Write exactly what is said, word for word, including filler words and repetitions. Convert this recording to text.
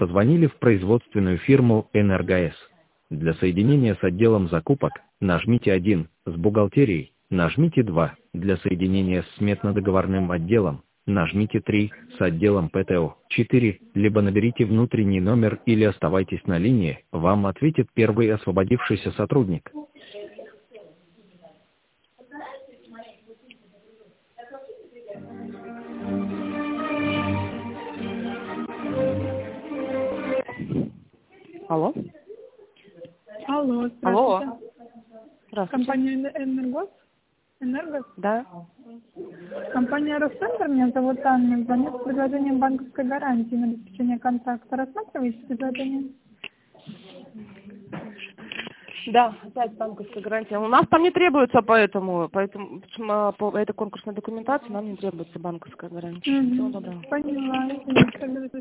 Позвонили в производственную фирму «Энергоэс». Для соединения с отделом закупок нажмите один, с бухгалтерией нажмите два, для соединения с сметно-договорным отделом нажмите три, с отделом ПТО четыре, либо наберите внутренний номер или оставайтесь на линии, вам ответит первый освободившийся сотрудник. Алло. Алло, здравствуйте. Алло. Здравствуйте. Компания Эн- Энергос? Энергос? Да. Компания Росцентр, меня зовут Анна, звоню с предложением банковской гарантии на обеспечение контракта. Рассматриваете предложение? Да, опять банковская гарантия. У нас там не требуется, поэтому, поэтому а, по этой конкурсной документации нам не требуется банковская гарантия. Угу. Всего доброго. Поняла. Извините,